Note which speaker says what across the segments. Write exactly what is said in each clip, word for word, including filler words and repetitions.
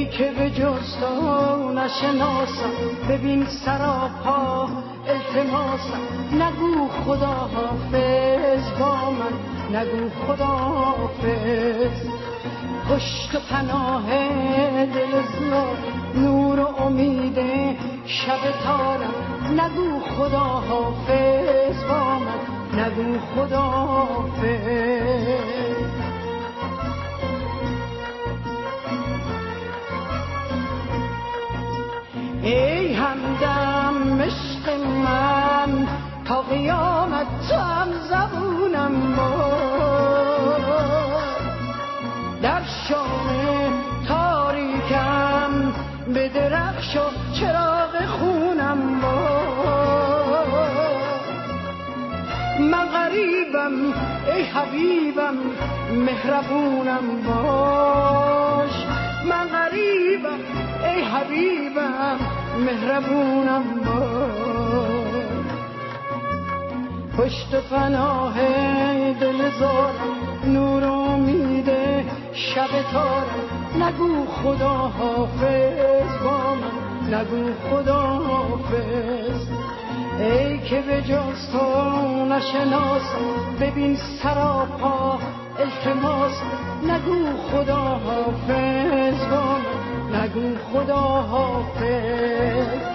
Speaker 1: که به جز تو نشناسم، ببین سراپا التماسم. نگو خدا حافظ با من، نگو خدا حافظ. پشت و پناه دل زار، نور و امید شب تارم. نگو خدا حافظ با من، نگو خدا حافظ. ای همدم عشق من، تا قیامت تو هم زبونم باش. در شام تاریکم به درخش و چراغ خونم باش. من غریبم ای حبیبم، مهربونم باش. من غریبم ای حبیبم، مهربونم باش. پشت پناه دل زارم، نور و امید شب تارم. نگو خدا حافظ با من، نگو خدا حافظ. ای که به جز تو نشناسم، ببین سراپا التماس. نگو خدا حافظ با من، نگو خدا حافظ.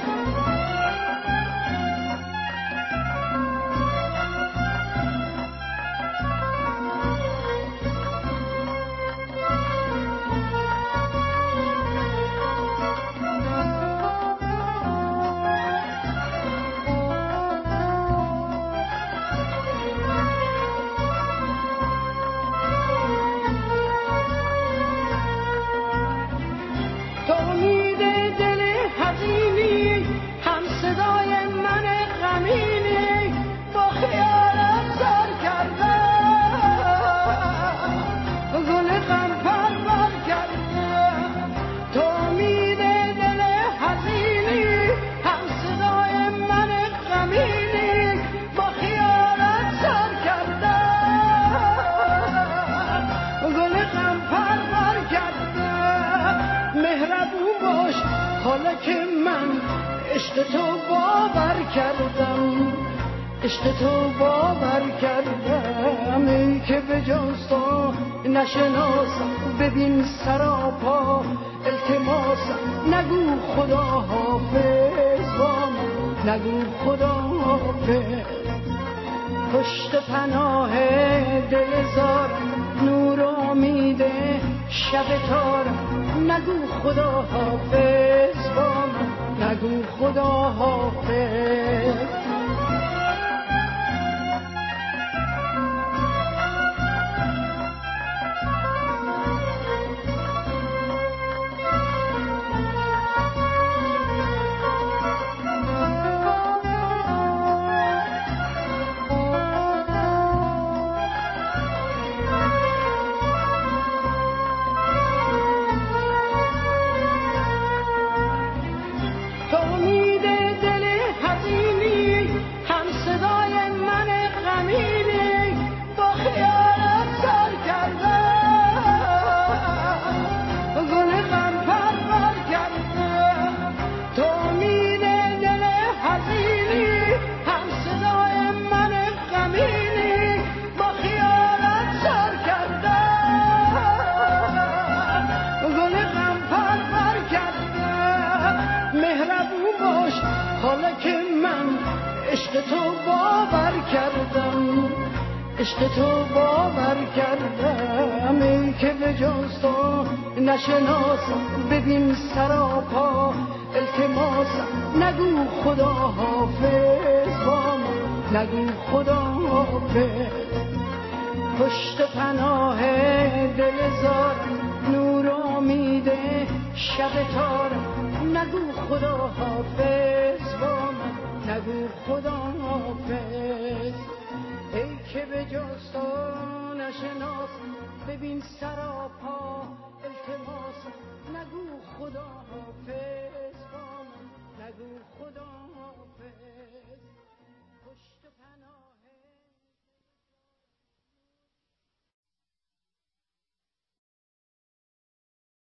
Speaker 1: حالا که من عشق تو باور کردم، عشق تو باور کردم. ای که به جز تو نشناسم، ببین سراپا التماسم. نگو خدا حافظ با من، نگو خدا حافظ. پشت پناه دل زارم، نور و امید شب تارم. نگو خدا حافظ با من، نگو خدا حافظ. حالا که من عشق تو باور کردم، عشق تو باور کردم. ای که به جز تو نشناسم، ببین سراپا التماسم. نگو خدا حافظ با من، نگو خدا حافظ. پشت پناه دل زارم، نور و امید شب تارم. نگو خدا حافظ با من، نگو خدا حافظ. ای که به جز تو نشناسم، ببین سراپا التماسم. نگو